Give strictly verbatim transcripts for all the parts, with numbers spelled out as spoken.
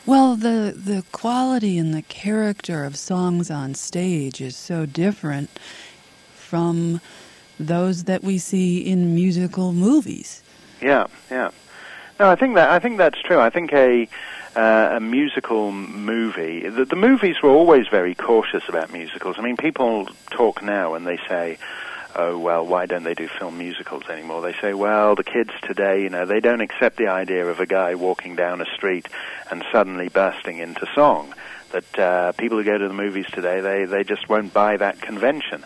Well, the the quality and the character of songs on stage is so different from those that we see in musical movies. Yeah, yeah. No, I think that I think that's true. I think a uh, a musical movie. The, the movies were always very cautious about musicals. I mean, people talk now and they say, "Oh, well, why don't they do film musicals anymore?" They say, "Well, the kids today, you know, they don't accept the idea of a guy walking down a street and suddenly bursting into song. That uh, people who go to the movies today, they they just won't buy that convention."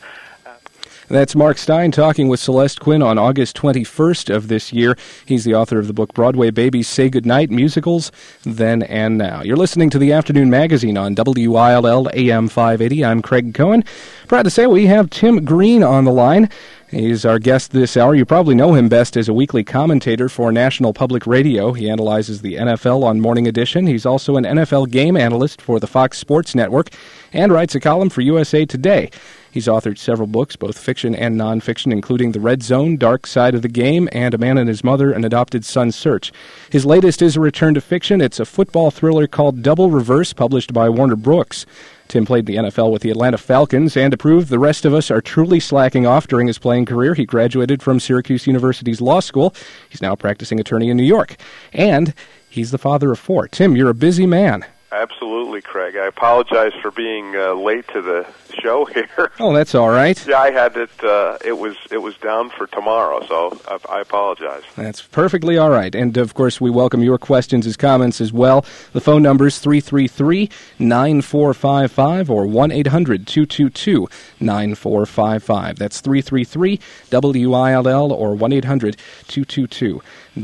That's Mark Stein talking with Celeste Quinn on August twenty-first of this year. He's the author of the book Broadway Babies Say Goodnight, Musicals, Then and Now. You're listening to the Afternoon Magazine on W I L L A M five eighty. I'm Craig Cohen. Proud to say we have Tim Green on the line. He's our guest this hour. You probably know him best as a weekly commentator for National Public Radio. He analyzes the N F L on Morning Edition. He's also an N F L game analyst for the Fox Sports Network and writes a column for U S A Today. He's authored several books, both fiction and nonfiction, including The Red Zone, Dark Side of the Game, and A Man and His Mother, An Adopted Son's Search. His latest is a return to fiction. It's a football thriller called Double Reverse, published by Warner Brooks. Tim played the N F L with the Atlanta Falcons, and to prove the rest of us are truly slacking off during his playing career, he graduated from Syracuse University's law school. He's now a practicing attorney in New York. And he's the father of four. Tim, you're a busy man. Absolutely, Craig. I apologize for being uh, late to the show here. Oh, that's all right. Yeah, I had it. Uh, it was it was down for tomorrow, so I, I apologize. That's perfectly all right. And of course, we welcome your questions as comments as well. The phone number is three three three, nine four five five or one eight hundred, two two two, nine four five five. That's three three three W I L L or one eight hundred, two two two,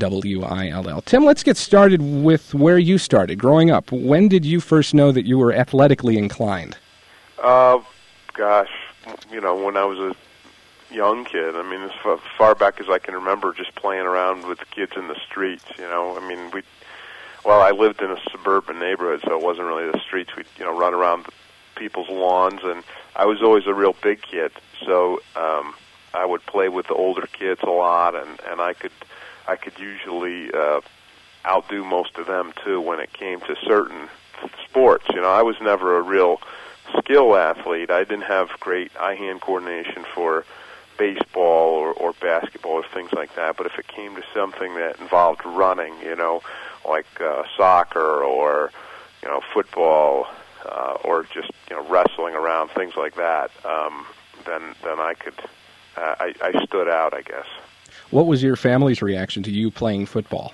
W I L L. Tim, let's get started with where you started growing up. When did you first know that you were athletically inclined? Uh, gosh, you know, when I was a young kid, I mean, as far, far back as I can remember, just playing around with kids in the streets, you know, I mean, we, well, I lived in a suburban neighborhood, so it wasn't really the streets. We'd, you know, run around people's lawns, and I was always a real big kid, so um, I would play with the older kids a lot, and, and I could, I could usually uh, outdo most of them, too, when it came to certain sports. You know, I was never a real skill athlete. I didn't have great eye-hand coordination for baseball or, or basketball or things like that, but if it came to something that involved running, you know, like uh, soccer or, you know, football uh, or just, you know, wrestling around, things like that, um, then then I could, uh, I, I stood out, I guess. What was your family's reaction to you playing football?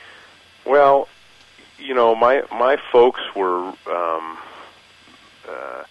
Well, you know, my my folks were, um, uh,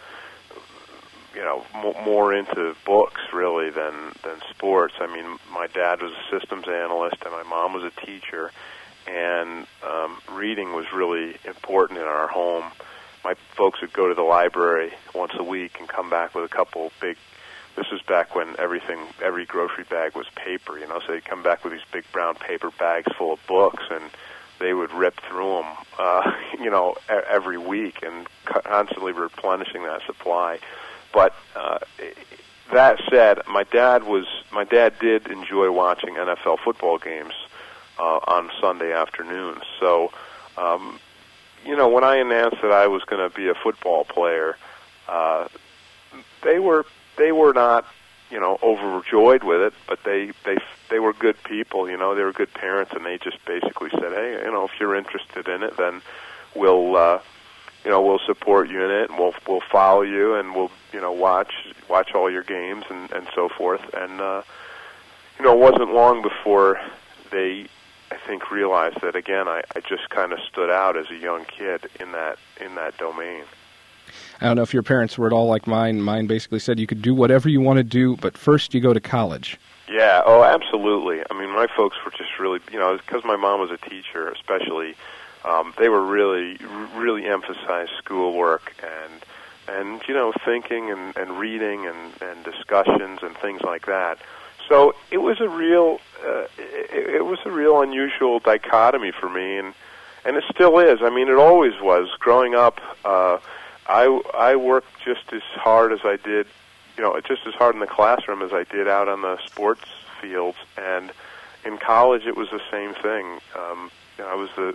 you know, m- more into books really than than sports. I mean, my dad was a systems analyst, and my mom was a teacher, and um, reading was really important in our home. My folks would go to the library once a week and come back with a couple big. This was back when everything, every grocery bag was paper, you know. So they'd come back with these big brown paper bags full of books, and they would rip through them, uh, you know, every week and constantly replenishing that supply. But uh, that said, my dad was my dad did enjoy watching N F L football games uh, on Sunday afternoons. So, um, you know, when I announced that I was going to be a football player, uh, they were they were not, you know, overjoyed with it, but they they they were good people, you know, they were good parents, and they just basically said, hey, you know, if you're interested in it, then we'll, uh, you know, we'll support you in it, and we'll we'll follow you, and we'll, you know, watch watch all your games and and so forth. And uh, you know, it wasn't long before they, I think, realized that again, I, I just kind of stood out as a young kid in that in that domain. I don't know if your parents were at all like mine. Mine basically said you could do whatever you want to do, but first you go to college. Yeah, oh, absolutely. I mean, my folks were just really, you know, because my mom was a teacher especially, um, they were really, really emphasized schoolwork and, and you know, thinking and, and reading and, and discussions and things like that. So it was a real, uh, it, it was a real unusual dichotomy for me, and, and it still is. I mean, it always was. Growing up, uh, I, I worked just as hard as I did, you know, just as hard in the classroom as I did out on the sports fields. And in college, it was the same thing. Um, you know, I was the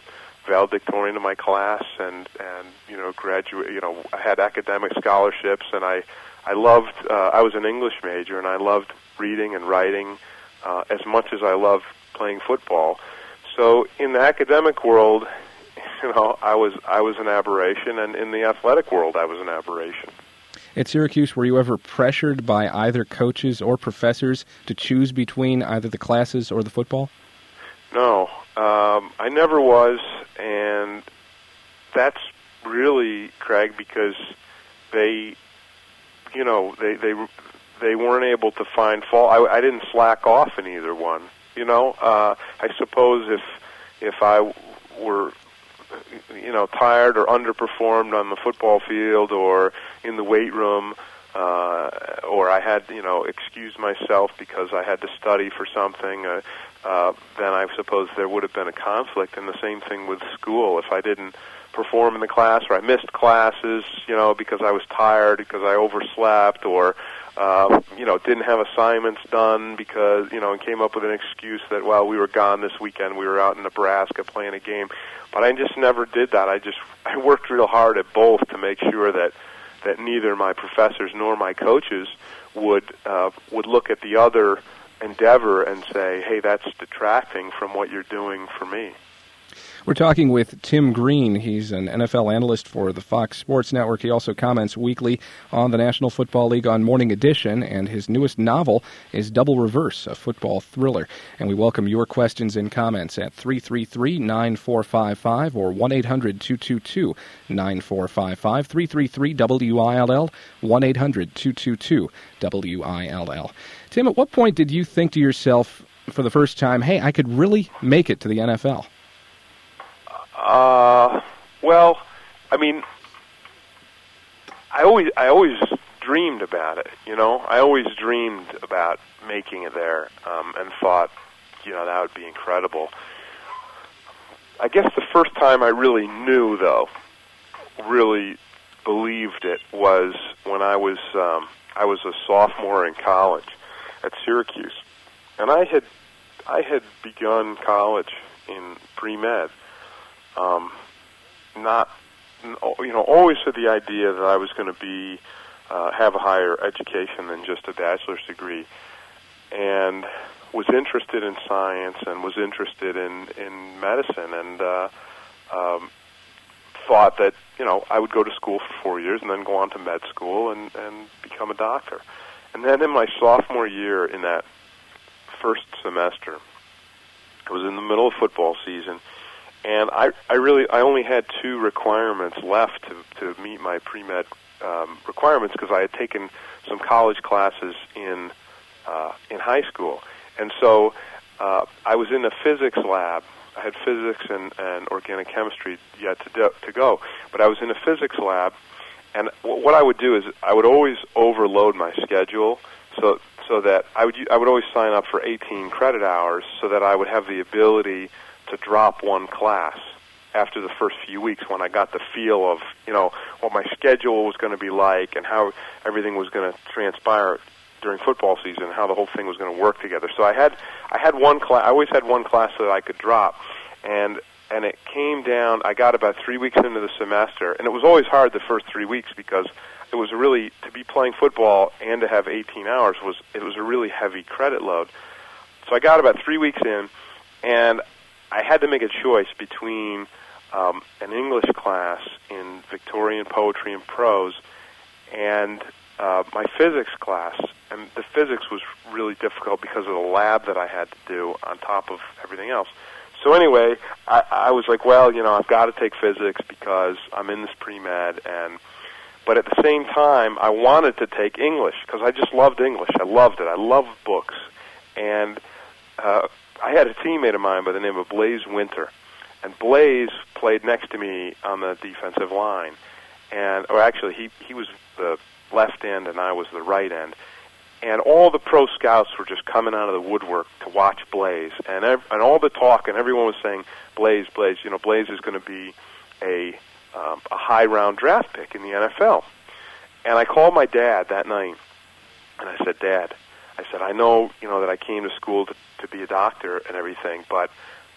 valedictorian of my class, and and you know graduate. You know, I had academic scholarships, and I I loved. Uh, I was an English major, and I loved reading and writing uh, as much as I loved playing football. So in the academic world, you know, I was I was an aberration, and in the athletic world, I was an aberration. At Syracuse, were you ever pressured by either coaches or professors to choose between either the classes or the football? No, um, I never was, and that's really, Craig, because they, you know, they they they weren't able to find fault. I, I didn't slack off in either one. You know, uh, I suppose if if I were, you know, tired or underperformed on the football field or in the weight room, uh, or I had, you know, excused myself because I had to study for something, uh, uh, then I suppose there would have been a conflict. And the same thing with school. If I didn't perform in the class, or I missed classes, you know, because I was tired, because I overslept, or uh, you know, didn't have assignments done because, you know, and came up with an excuse that, well, we were gone this weekend, we were out in Nebraska playing a game. But I just never did that. I just I worked real hard at both to make sure that that neither my professors nor my coaches would uh, would look at the other endeavor and say, hey, that's detracting from what you're doing for me. We're talking with Tim Green. He's an N F L analyst for the Fox Sports Network. He also comments weekly on the National Football League on Morning Edition, and his newest novel is Double Reverse, a football thriller. And we welcome your questions and comments at three three three, nine four five five or one eight hundred, two two two, nine four five five, three three three W I L L, one eight hundred, two two two, W I L L. Tim, at what point did you think to yourself for the first time, hey, I could really make it to the N F L? Uh, well, I mean, I always, I always dreamed about it, you know. I always dreamed about making it there, um, and thought, you know, that would be incredible. I guess the first time I really knew, though, really believed it, was when I was, um, I was a sophomore in college at Syracuse, and I had, I had begun college in pre-med. Um, not, you know, always had the idea that I was going to be, uh, have a higher education than just a bachelor's degree, and was interested in science and was interested in, in medicine, and uh, um, thought that, you know, I would go to school for four years and then go on to med school and, and become a doctor. And then in my sophomore year, in that first semester, I was in the middle of football season, and I, I really, I only had two requirements left to, to meet my pre-med um, requirements, because I had taken some college classes in uh, in high school. And so uh, I was in a physics lab. I had physics and, and organic chemistry yet to, do, to go. But I was in a physics lab, and w- what I would do is I would always overload my schedule so so that I would I would always sign up for eighteen credit hours so that I would have the ability to drop one class after the first few weeks, when I got the feel of, you know, what my schedule was going to be like and how everything was going to transpire during football season, how the whole thing was going to work together. So I had I had one class. I always had one class that I could drop, and and it came down. I got about three weeks into the semester, and it was always hard the first three weeks because it was really, to be playing football and to have eighteen hours was it was a really heavy credit load. So I got about three weeks in, and I had to make a choice between um, an English class in Victorian poetry and prose and uh, my physics class. And the physics was really difficult because of the lab that I had to do on top of everything else. So anyway, I, I was like, well, you know, I've got to take physics because I'm in this pre-med. And but at the same time, I wanted to take English because I just loved English. I loved it. I loved books. And uh, I had a teammate of mine by the name of Blaze Winter, and Blaze played next to me on the defensive line, and or actually he he was the left end and I was the right end, and all the pro scouts were just coming out of the woodwork to watch Blaze, and ev- and all the talk, and everyone was saying, Blaze, Blaze, you know, Blaze is going to be a um, a high round draft pick in the N F L, and I called my dad that night, and I said, Dad, I said, I know, you know, that I came to school to, to be a doctor and everything, but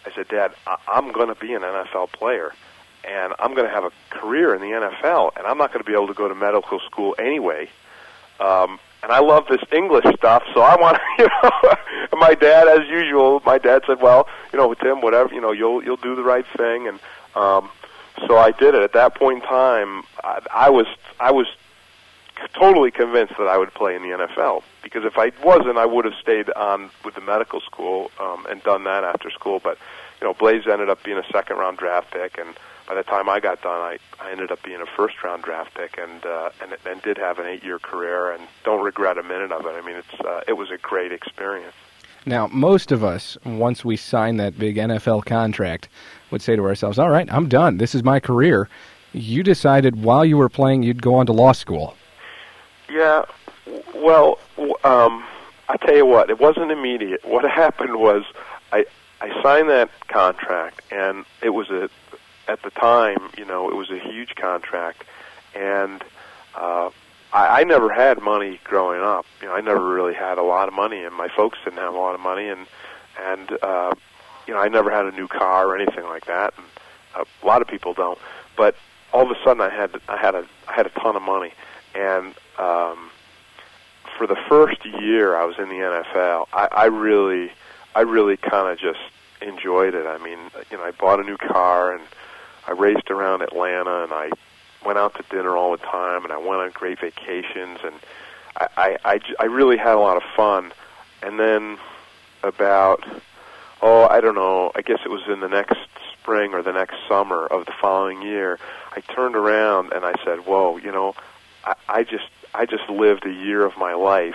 I said, Dad, I- I'm going to be an N F L player, and I'm going to have a career in the N F L, and I'm not going to be able to go to medical school anyway. Um, and I love this English stuff, so I want to, you know. And my dad, as usual, my dad said, well, you know, Tim, whatever, you know, you'll you'll do the right thing, and um, so I did it. At that point in time, I, I was I was totally convinced that I would play in the N F L, because if I wasn't, I would have stayed on with the medical school um, and done that after school. But you know, Blaze ended up being a second round draft pick, and by the time I got done, I, I ended up being a first-round draft pick, and uh, and and did have an eight-year career, and don't regret a minute of it. I mean, it's uh, it was a great experience. Now, most of us, once we sign that big N F L contract, would say to ourselves, "All right, I'm done. This is my career." You decided while you were playing, you'd go on to law school. Yeah. Well, um, I tell you what, it wasn't immediate. What happened was, I I signed that contract, and it was a at the time, you know, it was a huge contract, and uh, I, I never had money growing up. You know, I never really had a lot of money, and my folks didn't have a lot of money, and and uh, you know, I never had a new car or anything like that, and uh, a lot of people don't. But all of a sudden, I had I had a I had a ton of money, and um, for the first year I was in the N F L, I, I really I really kind of just enjoyed it. I mean, you know, I bought a new car, and I raced around Atlanta, and I went out to dinner all the time, and I went on great vacations, and I, I, I, I really had a lot of fun. And then about, oh, I don't know, I guess it was in the next spring or the next summer of the following year, I turned around and I said, whoa, you know, I, I just I just lived a year of my life,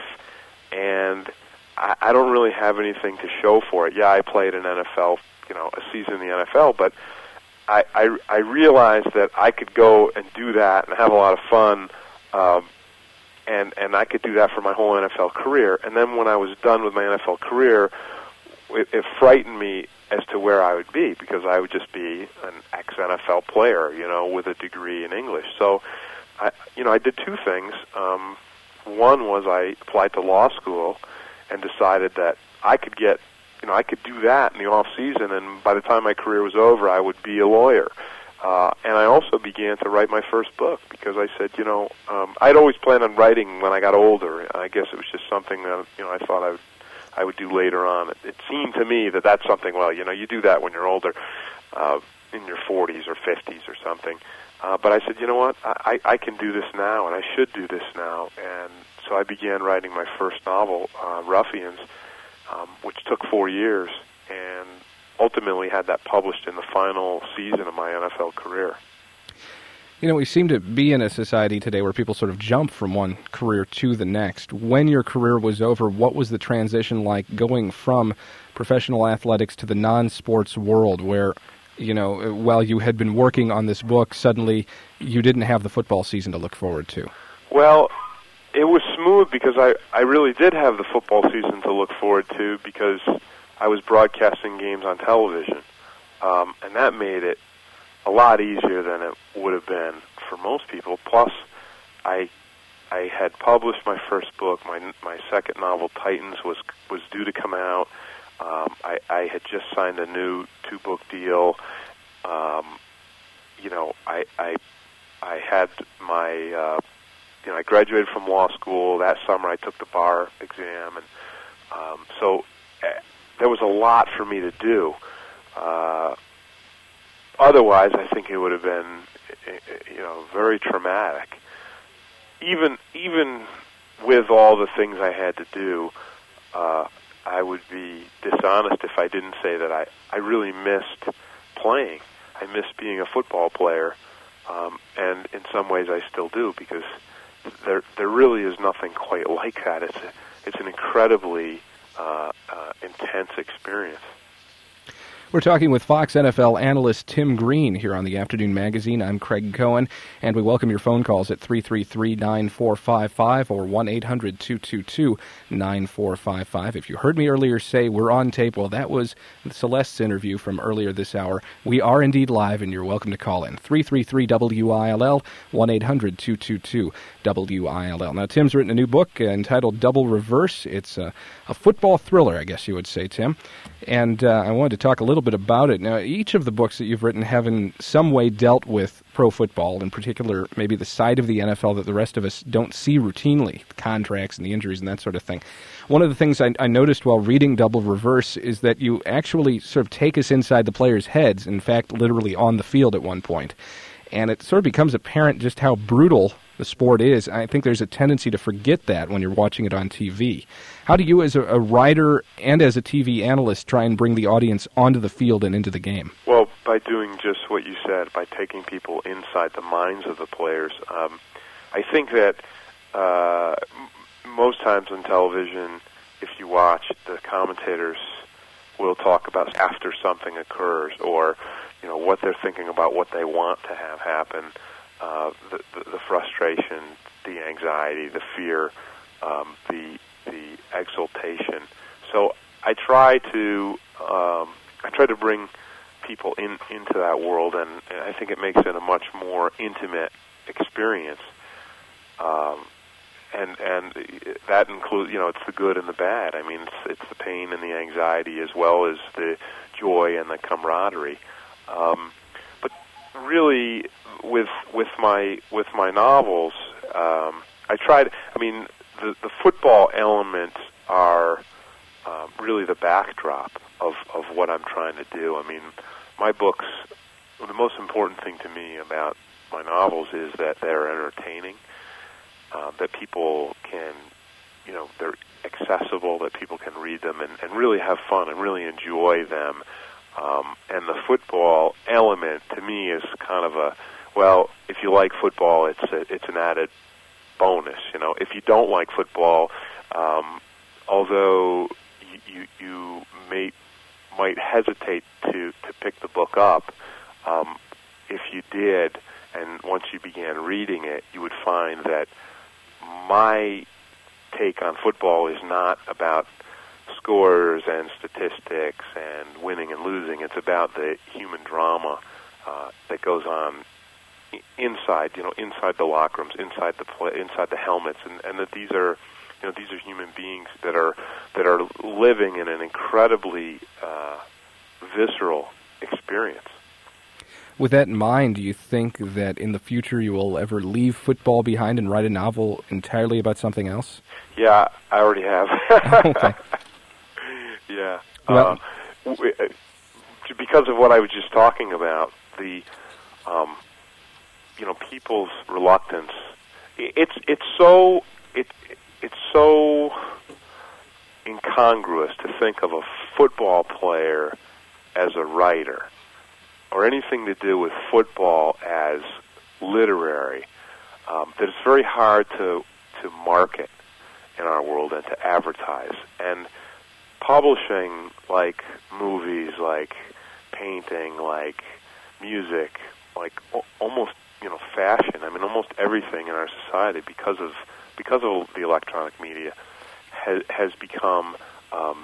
and I, I don't really have anything to show for it. Yeah, I played an N F L, you know, a season in the N F L, but I, I, I realized that I could go and do that and have a lot of fun, um, and and I could do that for my whole N F L career. And then when I was done with my N F L career, it, it frightened me as to where I would be, because I would just be an ex-N F L player, you know, with a degree in English. So, I, you know, I did two things. Um, one was I applied to law school and decided that I could get You know, I could do that in the off season, and by the time my career was over, I would be a lawyer. Uh, and I also began to write my first book, because I said, you know, um, I'd always planned on writing when I got older. I guess it was just something that, you know, I thought I would, I would do later on. It, it seemed to me that that's something, well, you know, you do that when you're older, uh, in your forties or fifties or something. Uh, but I said, you know what, I, I can do this now, and I should do this now. And so I began writing my first novel, uh, Ruffians, Um, which took four years, and ultimately had that published in the final season of my N F L career. You know, we seem to be in a society today where people sort of jump from one career to the next. When your career was over, what was the transition like going from professional athletics to the non-sports world where, you know, while you had been working on this book, suddenly you didn't have the football season to look forward to? Well, it was smooth, because I, I really did have the football season to look forward to, because I was broadcasting games on television. Um, and that made it a lot easier than it would have been for most people. Plus, I I had published my first book. My my second novel, Titans, was was due to come out. Um, I, I had just signed a new two-book deal. Um, you know, I, I, I had my... Uh, You know, I graduated from law school. That summer I took the bar exam, and um, so uh, there was a lot for me to do. Uh, otherwise, I think it would have been, you know, very traumatic. Even even with all the things I had to do, uh, I would be dishonest if I didn't say that I, I really missed playing. I missed being a football player, um, and in some ways I still do, because There, there really is nothing quite like that. It's a, it's an incredibly uh, uh, intense experience. We're talking with Fox N F L analyst Tim Green here on the Afternoon Magazine. I'm Craig Cohen, and we welcome your phone calls at three three three, nine four five five or one eight hundred, two two two, nine four five five. If you heard me earlier say we're on tape, well, that was Celeste's interview from earlier this hour. We are indeed live, and you're welcome to call in. three three three W I L L, one eight hundred, two two two, W I L L. Now, Tim's written a new book entitled Double Reverse. It's a, a football thriller, I guess you would say, Tim. And uh, I wanted to talk a little little bit about it. Now, each of the books that you've written have in some way dealt with pro football, in particular maybe the side of the N F L that the rest of us don't see routinely, the contracts and the injuries and that sort of thing. One of the things I, I noticed while reading Double Reverse is that you actually sort of take us inside the players' heads, in fact, literally on the field at one point. And it sort of becomes apparent just how brutal the sport is. I think there's a tendency to forget that when you're watching it on T V. How do you, as a, a writer and as a T V analyst, try and bring the audience onto the field and into the game? Well, by doing just what you said, by taking people inside the minds of the players. Um, I think that uh, m- most times on television, if you watch, the commentators will talk about after something occurs, or you know what they're thinking about, what they want to have happen. Uh, the, the, the frustration, the anxiety, the fear, um, the the exultation. So I try to um, I try to bring people in into that world, and, and I think it makes it a much more intimate experience. Um, and and that includes, you know, it's the good and the bad. I mean, it's, it's the pain and the anxiety as well as the joy and the camaraderie. Um, but really, with with my with my novels, um, I tried. I mean, the the football elements are uh, really the backdrop of of what I'm trying to do. I mean, my books. The most important thing to me about my novels is that they're entertaining, uh, that people can, you know, they're accessible, that people can read them and, and really have fun and really enjoy them. Um, and the football element to me is kind of a, well, if you like football, it's a, it's an added bonus. You know, if you don't like football, um, although you, you, you may might hesitate to, to pick the book up, um, if you did, and once you began reading it, you would find that my take on football is not about scores and statistics and winning and losing. It's about the human drama uh, that goes on inside, you know, inside the locker rooms, inside the play, inside the helmets, and, and that these are, you know, these are human beings that are that are living in an incredibly uh, visceral experience. With that in mind, do you think that in the future you will ever leave football behind and write a novel entirely about something else? Yeah, I already have. Okay. Yeah. Well, uh, because of what I was just talking about, the, um, you know, people's reluctance. It's it's so it it's so incongruous to think of a football player as a writer, or anything to do with football as literary, um, that it's very hard to to market in our world and to advertise. And publishing, like movies, like painting, like music, like o- almost, you know, fashion. I mean, almost everything in our society, because of because of the electronic media, has has become um,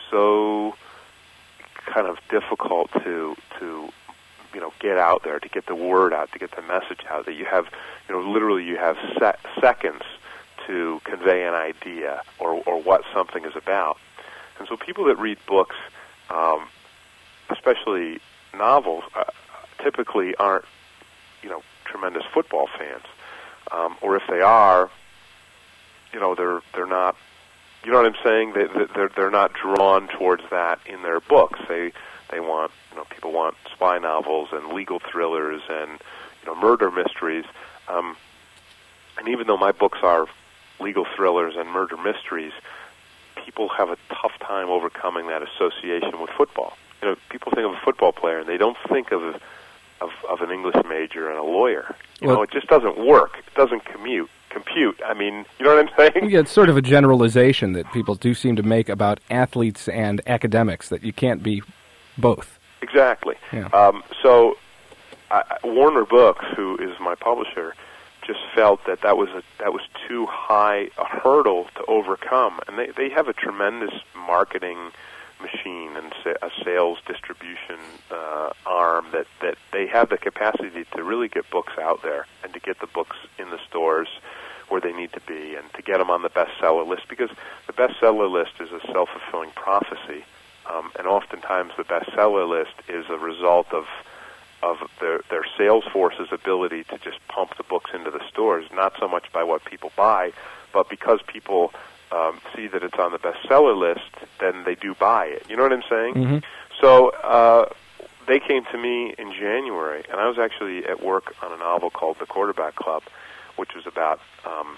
so kind of difficult to to you know get out there, to get the word out, to get the message out. That you have, you know, literally you have se- seconds to convey an idea or or what something is about. And so people that read books, um, especially novels, uh, typically aren't, you know, tremendous football fans. Um, or if they are, you know, they're they're not, you know what I'm saying? They, they're they're not drawn towards that in their books. They they want, you know, people want spy novels and legal thrillers and, you know, murder mysteries. Um, and even though my books are legal thrillers and murder mysteries, people have a tough time overcoming that association with football. You know, people think of a football player and they don't think of of, of an English major and a lawyer. You well, know, it just doesn't work. It doesn't commute, compute. I mean, you know what I'm saying? Yeah, it's sort of a generalization that people do seem to make about athletes and academics, that you can't be both. Exactly. Yeah. Um, so I, Warner Books, who is my publisher, just felt that that was a, that was too high a hurdle to overcome, and they they have a tremendous marketing machine and sa- a sales distribution uh, arm that that they have the capacity to really get books out there and to get the books in the stores where they need to be and to get them on the bestseller list, because the bestseller list is a self-fulfilling prophecy. Um, and oftentimes the bestseller list is a result of of their, their sales force's ability to just pump the books into the stores, not so much by what people buy, but because people um, see that it's on the bestseller list, then they do buy it. You know what I'm saying? Mm-hmm. So uh, they came to me in January, and I was actually at work on a novel called The Quarterback Club, which was about um,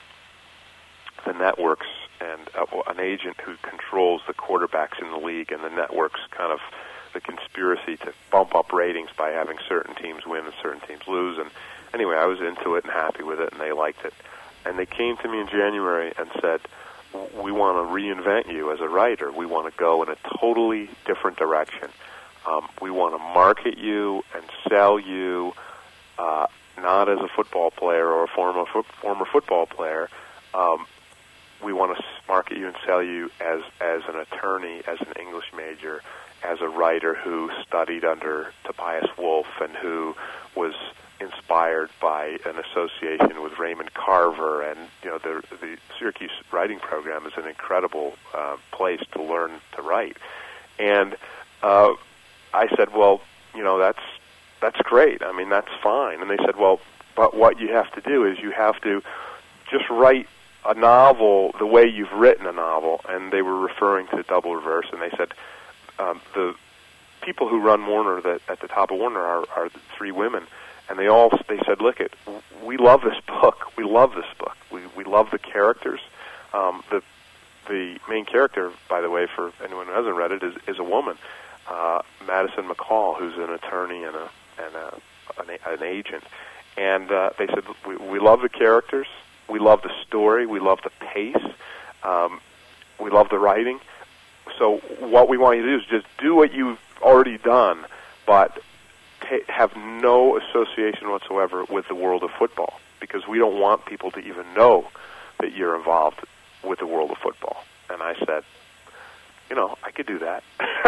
the networks and uh, an agent who controls the quarterbacks in the league, and the networks kind of the conspiracy to bump up ratings by having certain teams win and certain teams lose. And anyway, I was into it and happy with it, and they liked it. And they came to me in January and said, we want to reinvent you as a writer. We want to go in a totally different direction. Um, we want to market you and sell you uh, not as a football player or a former, fo- former football player. Um, we want to market you and sell you as, as an attorney, as an English major, as a writer who studied under Tobias Wolff and who was inspired by an association with Raymond Carver. And, you know, the, the Syracuse writing program is an incredible uh, place to learn to write. And uh, I said, well, you know, that's that's great. I mean, that's fine. And they said, well, but what you have to do is you have to just write a novel the way you've written a novel. And they were referring to Double Reverse, and they said, Um, the people who run Warner, that at the top of Warner, are, are the three women, and they all they said, "Look, it, we love this book. We love this book. We we love the characters. Um, the the main character, by the way, for anyone who hasn't read it, is is a woman, uh, Madison McCall, who's an attorney and a and a, an, an agent. And uh, they said, we, we love the characters. We love the story. We love the pace. Um, we love the writing." So what we want you to do is just do what you've already done, but ta- have no association whatsoever with the world of football, because we don't want people to even know that you're involved with the world of football. And I said, you know, I could do that.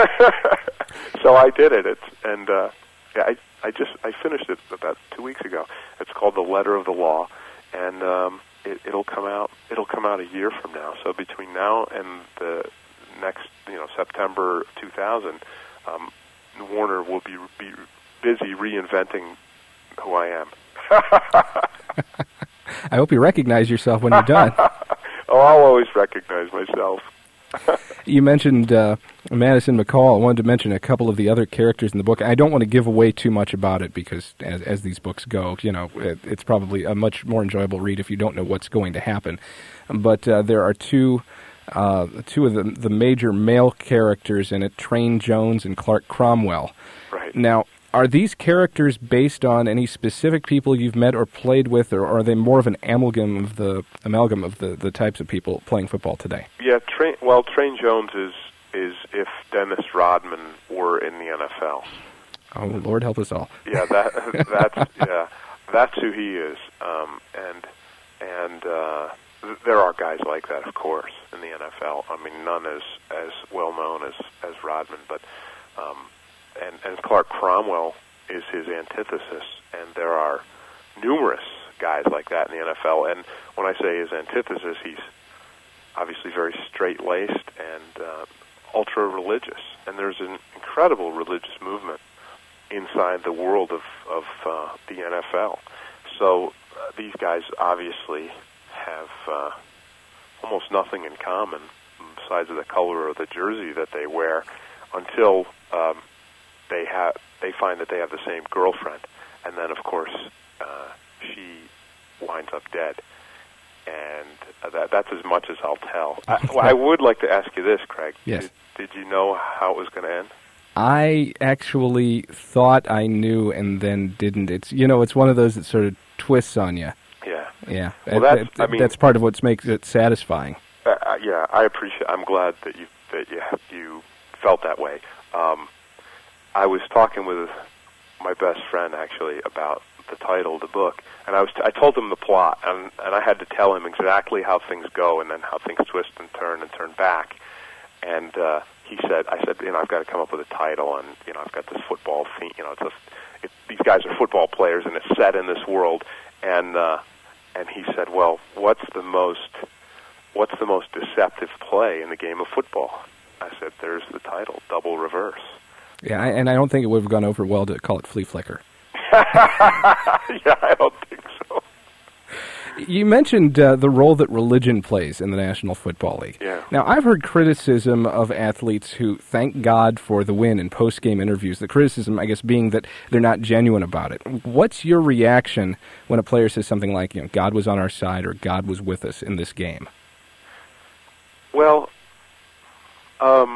So I did it. It's, and uh, yeah, I, I just I finished it about two weeks ago. It's called The Letter of the Law, and um, it, it'll come out. It'll come out a year from now. So between now and the next, you know, September two thousand, um, Warner will be, be busy reinventing who I am. I hope you recognize yourself when you're done. Oh, I'll always recognize myself. You mentioned uh, Madison McCall. I wanted to mention a couple of the other characters in the book. I don't want to give away too much about it because, as, as these books go, you know, it, it's probably a much more enjoyable read if you don't know what's going to happen. But uh, there are two... Uh, two of the, the major male characters in it, Train Jones and Clark Cromwell. Right. Now, are these characters based on any specific people you've met or played with, or are they more of an amalgam of the amalgam of the, the types of people playing football today? Yeah, Train, well, Train Jones is is if Dennis Rodman were in the N F L. Oh, Lord help us all. Yeah, that that's yeah, that's who he is. Um, and and uh, th- there are guys like that, of course, in the N F L. I mean, none as as well known as as Rodman, but um, and and Clark Cromwell is his antithesis, and there are numerous guys like that in the N F L. And when I say his antithesis, he's obviously very straight-laced and uh, ultra-religious, and there's an incredible religious movement inside the world of, of uh, the N F L. So uh, these guys obviously have uh, almost nothing in common besides the color of the jersey that they wear until um, they have they find that they have the same girlfriend, and then of course uh, she winds up dead. And uh, that, that's as much as I'll tell. I, well, I would like to ask you this, Craig. Yes. Did, did you know how it was going to end? I actually thought I knew and then didn't. It's you know, it's one of those that sort of twists on you. Yeah. Yeah. Well, that's, I mean, that's part of what makes it satisfying. Uh, yeah, I appreciate. I'm glad that you that you you felt that way. Um, I was talking with my best friend actually about the title of the book, and I was t- I told him the plot, and and I had to tell him exactly how things go, and then how things twist and turn and turn back. And uh, he said, I said, you know, I've got to come up with a title, and you know, I've got this football theme. You know, it's a, it, these guys are football players, and it's set in this world. And uh, and he said, well, what's the most what's the most deceptive play in the game of football? I said, there's the title, Double Reverse. Yeah, I, and I don't think it would have gone over well to call it Flea Flicker. Yeah, I don't think so. You mentioned uh, the role that religion plays in the National Football League. Yeah. Now, I've heard criticism of athletes who thank God for the win in post-game interviews. The criticism, I guess, being that they're not genuine about it. What's your reaction when a player says something like, you know, God was on our side or God was with us in this game? Well, um,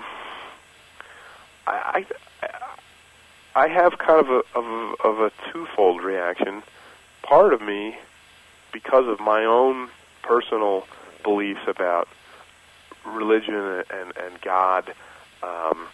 I, I, I have kind of a, of, of a twofold reaction. Part of me, because of my own personal beliefs about religion and, and God, um,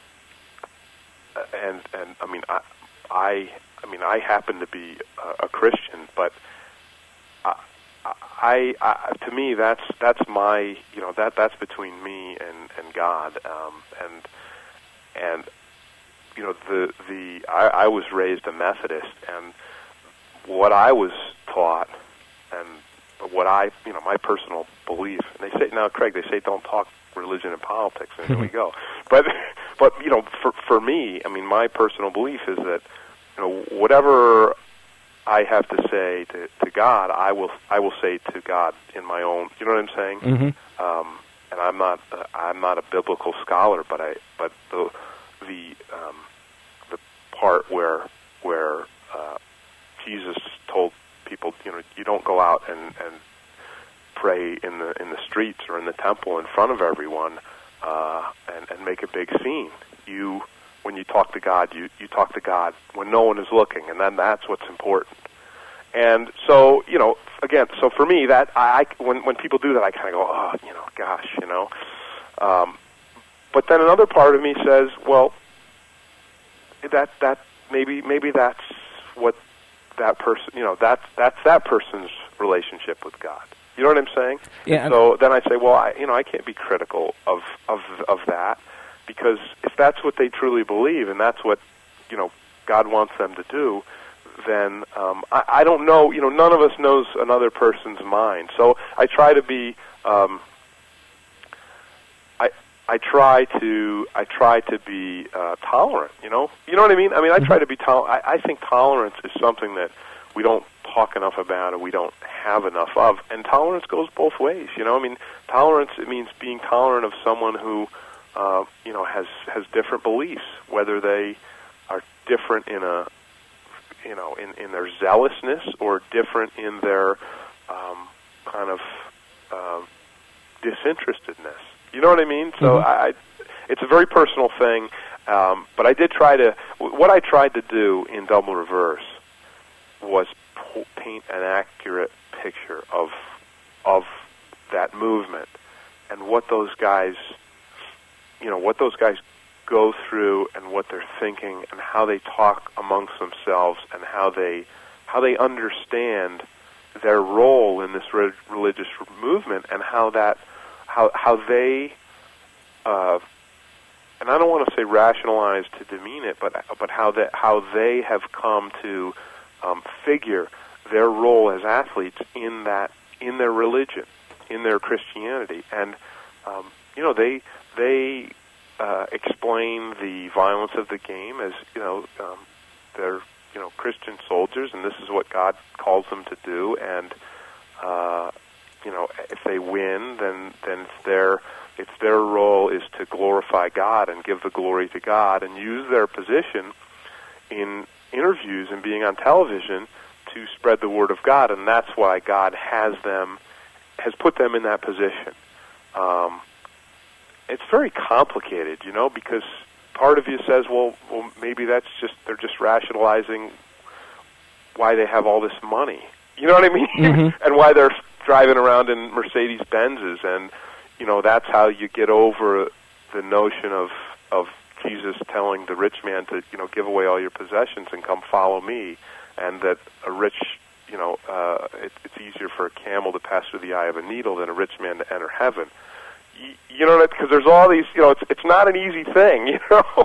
and and I mean I, I I mean I happen to be a, a Christian, but I, I, I to me that's that's my you know that that's between me and and God, um, and and you know the the I, I was raised a Methodist, and what I was taught. And what I, you know, my personal belief, and they say, now, Craig, they say don't talk religion and politics, and here we go. But, but you know, for for me, I mean, my personal belief is that, you know, whatever I have to say to, to God, I will I will say to God in my own. You know what I'm saying? Mm-hmm. Um, and I'm not uh, I'm not a biblical scholar, but I but the the um, the part where where uh, Jesus told people, you know, you don't go out and, and pray in the in the streets or in the temple in front of everyone uh, and, and make a big scene. You, when you talk to God, you, you talk to God when no one is looking, and then that's what's important. And so, you know, again, so for me, that I when when people do that, I kind of go, oh, you know, gosh, you know. Um, but then another part of me says, well, that that maybe maybe that's what. That person, you know, that's that's that person's relationship with God. You know what I'm saying? Yeah. So then I say, well, I, you know, I can't be critical of of of that, because if that's what they truly believe and that's what, you know, God wants them to do, then um, I, I don't know. You know, none of us knows another person's mind. So I try to be. Um, I I try to I try to be uh, tolerant. You know, you know what I mean. I mean, I try to be tolerant. I, I think tolerance is something that we don't talk enough about, or we don't have enough of. And tolerance goes both ways. You know, I mean, tolerance, it means being tolerant of someone who, uh, you know, has has different beliefs, whether they are different in a, you know, in, in their zealousness, or different in their um, kind of uh, disinterestedness. You know what I mean? So mm-hmm. I, it's a very personal thing, um, but I did try to, what I tried to do in Double Reverse was po- paint an accurate picture of of that movement and what those guys, you know, what those guys go through and what they're thinking and how they talk amongst themselves and how they how they understand their role in this re- religious movement, and how that how how they uh, and I don't want to say rationalize to demean it, but but how that how they have come to um, figure their role as athletes in that in their religion, in their Christianity, and um, you know they they uh, explain the violence of the game as, you know, um, they're you know Christian soldiers, and this is what God calls them to do, and uh, you know if they win, then then it's their it's their role is to glorify God and give the glory to God, and use their position in interviews and being on television to spread the word of God, and that's why God has them, has put them in that position. Um, it's very complicated, you know, because part of you says, well, well, maybe that's just, they're just rationalizing why they have all this money. You know what I mean? Mm-hmm. And why they're driving around in Mercedes-Benzes, and, you know, that's how you get over the notion of, of Jesus telling the rich man to, you know, give away all your possessions and come follow me. And that a rich, you know, uh, it, it's easier for a camel to pass through the eye of a needle than a rich man to enter heaven. You, you know, because there's all these, you know, it's it's not an easy thing, you know.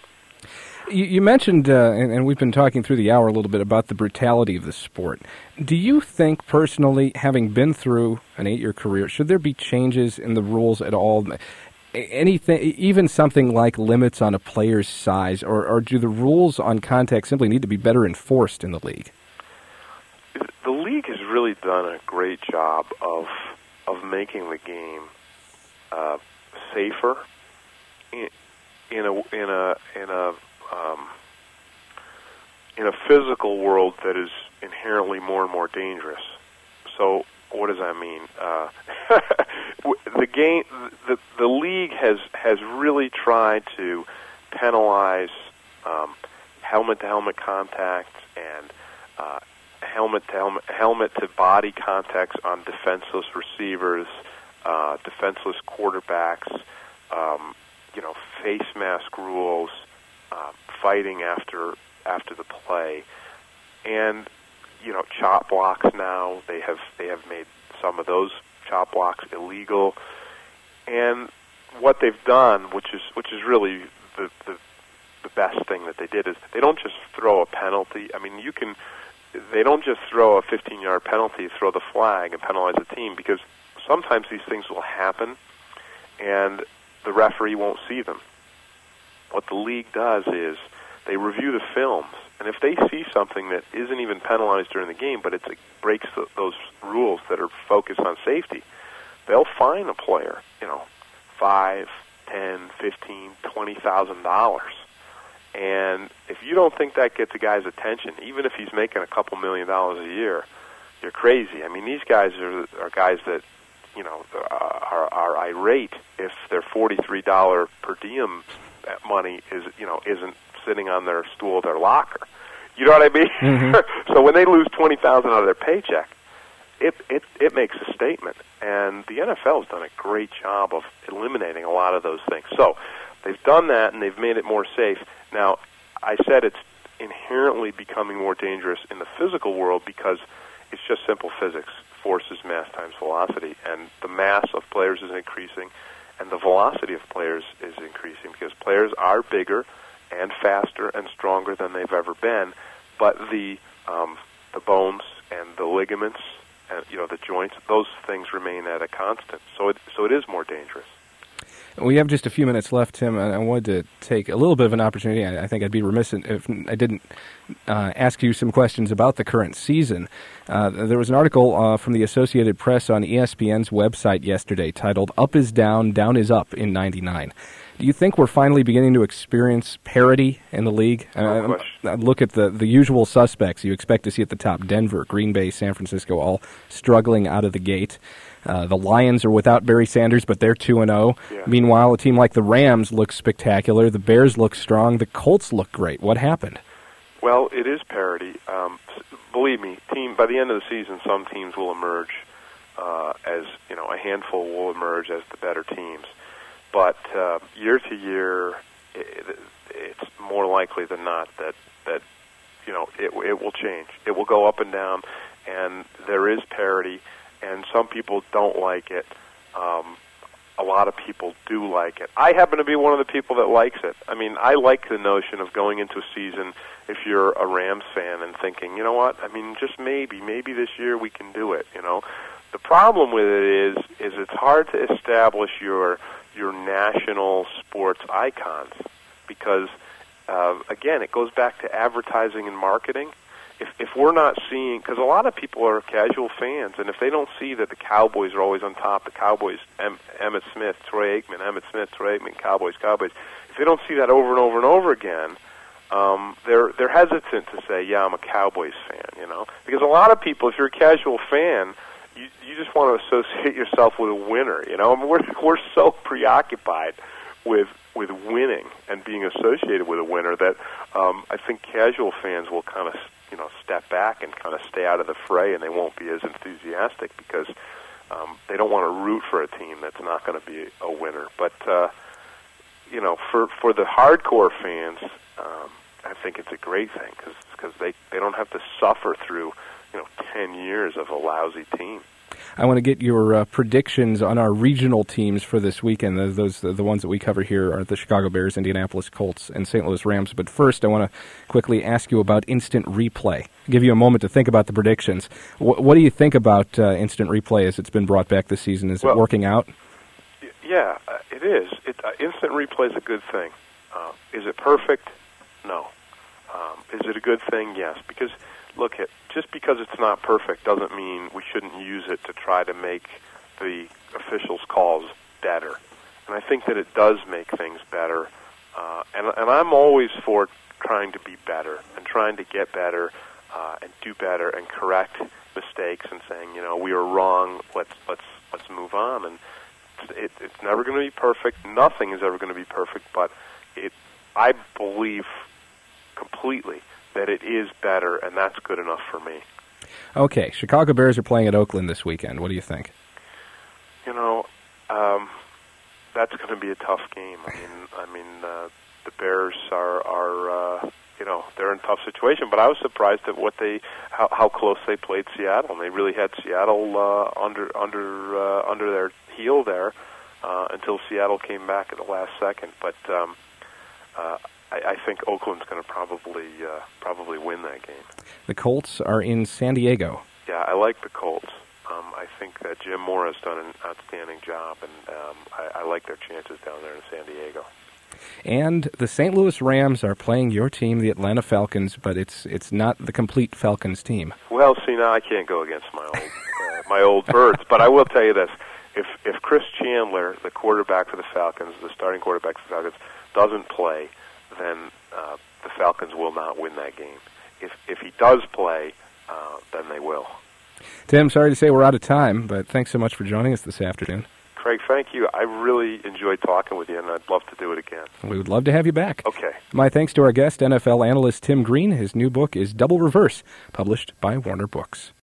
you, you mentioned, uh, and, and we've been talking through the hour a little bit about the brutality of the sport. Do you think, personally, having been through an eight-year career, should there be changes in the rules at all? anything, even something like limits on a player's size, or, or do the rules on contact simply need to be better enforced in the league? The league has really done a great job of of making the game uh, safer in, in a in a in a um, in a physical world that is inherently more and more dangerous. So, what does that mean? Uh, the game, the the league has has really tried to penalize um, helmet-to-helmet contact and uh, helmet-to-helmet, helmet-to-body contacts on defenseless receivers, uh, defenseless quarterbacks, um, you know, face mask rules, uh, fighting after after the play, and you know, chop blocks now. They have they have made some of those chop blocks illegal, and what they've done, which is which is really the the, the best thing that they did, is they don't just throw a penalty. I mean, you can. They don't just throw a fifteen-yard penalty, throw the flag, and penalize the team, because sometimes these things will happen, and the referee won't see them. What the league does is they review the films, and if they see something that isn't even penalized during the game, but it's, it breaks the, those rules that are focused on safety, they'll fine a player, you know, five, ten, fifteen, twenty thousand dollars. And if you don't think that gets a guy's attention, even if he's making a couple million dollars a year, you're crazy. I mean, these guys are are guys that, you know, are, are irate if their forty-three dollars per diem money is, you know, isn't sitting on their stool of their locker. You know what I mean? Mm-hmm. So when they lose twenty thousand dollars out of their paycheck, it, it it makes a statement. And the N F L has done a great job of eliminating a lot of those things. So they've done that, and they've made it more safe. Now, I said it's inherently becoming more dangerous in the physical world because it's just simple physics. Force is mass times velocity, and the mass of players is increasing, and the velocity of players is increasing because players are bigger and faster and stronger than they've ever been, but the um, the bones and the ligaments and, you know, the joints, those things remain at a constant. So it so it is more dangerous. We have just a few minutes left, Tim, and I wanted to take a little bit of an opportunity. I think I'd be remiss if I didn't uh, ask you some questions about the current season. Uh, there was an article uh, from the Associated Press on E S P N's website yesterday titled "Up is Down, Down is Up in ninety-nine." Do you think we're finally beginning to experience parity in the league? No uh, look at the, the usual suspects you expect to see at the top: Denver, Green Bay, San Francisco, all struggling out of the gate. Uh, the Lions are without Barry Sanders, but they're two and oh. Yeah. Meanwhile, a team like the Rams looks spectacular. The Bears look strong. The Colts look great. What happened? Well, it is parity. Um, believe me, team by the end of the season, some teams will emerge uh, as, you know, a handful will emerge as the better teams. But uh, year to year, it, it's more likely than not that, that you know, it, it will change. It will go up and down, and there is parity. And some people don't like it. Um, a lot of people do like it. I happen to be one of the people that likes it. I mean, I like the notion of going into a season, if you're a Rams fan, and thinking, you know what, I mean, just maybe, maybe this year we can do it, you know. The problem with it is, is it's hard to establish your your national sports icons because, uh, again, it goes back to advertising and marketing. If if we're not seeing, because a lot of people are casual fans, and if they don't see that the Cowboys are always on top, the Cowboys, em, Emmitt Smith, Troy Aikman, Emmitt Smith, Troy Aikman, Cowboys, Cowboys, if they don't see that over and over and over again, um, they're they're hesitant to say, yeah, I'm a Cowboys fan, you know, because a lot of people, if you're a casual fan, you you just want to associate yourself with a winner, you know. I mean, we're we're so preoccupied with with winning and being associated with a winner that um, I think casual fans will kind of, you know, step back and kind of stay out of the fray, and they won't be as enthusiastic because um, they don't want to root for a team that's not going to be a winner. But uh, you know, for for the hardcore fans, um, I think it's a great thing because because they they don't have to suffer through, you know, ten years of a lousy team. I want to get your uh, predictions on our regional teams for this weekend. Those, those the, the ones that we cover here are the Chicago Bears, Indianapolis Colts, and Saint Louis Rams. But first, I want to quickly ask you about Instant Replay. I'll give you a moment to think about the predictions. W- what do you think about uh, Instant Replay as it's been brought back this season? Is well, it working out? Yeah, uh, it is. It, uh, instant replay is a good thing. Uh, is it perfect? No. Um, is it a good thing? Yes. Because, look, it, just because it's not perfect doesn't mean we shouldn't use it to try to make the officials' calls better. And I think that it does make things better. Uh, and, and I'm always for trying to be better and trying to get better uh, and do better and correct mistakes and saying, you know, we were wrong. Let's let's let's move on. And it, it's never going to be perfect. Nothing is ever going to be perfect. But it, I believe completely that it is better, and that's good enough for me. Okay, Chicago Bears are playing at Oakland this weekend. What do you think? You know, um, that's going to be a tough game. I mean, I mean, uh, the Bears are are uh, you know, they're in a tough situation. But I was surprised at what they how, how close they played Seattle. And they really had Seattle uh, under under uh, under their heel there uh, until Seattle came back at the last second. But um, uh, I, I think Oakland's going to probably uh, probably win that game. The Colts are in San Diego. Yeah, I like the Colts. Um, I think that Jim Moore has done an outstanding job, and um, I, I like their chances down there in San Diego. And the Saint Louis Rams are playing your team, the Atlanta Falcons, but it's it's not the complete Falcons team. Well, see, now I can't go against my old uh, my old birds, but I will tell you this: if if Chris Chandler, the quarterback for the Falcons, the starting quarterback for the Falcons, doesn't play, then uh, the Falcons will not win that game. If if he does play, uh, then they will. Tim, sorry to say we're out of time, but thanks so much for joining us this afternoon. Craig, thank you. I really enjoyed talking with you, and I'd love to do it again. We would love to have you back. Okay. My thanks to our guest, N F L analyst Tim Green. His new book is Double Reverse, published by Warner Books.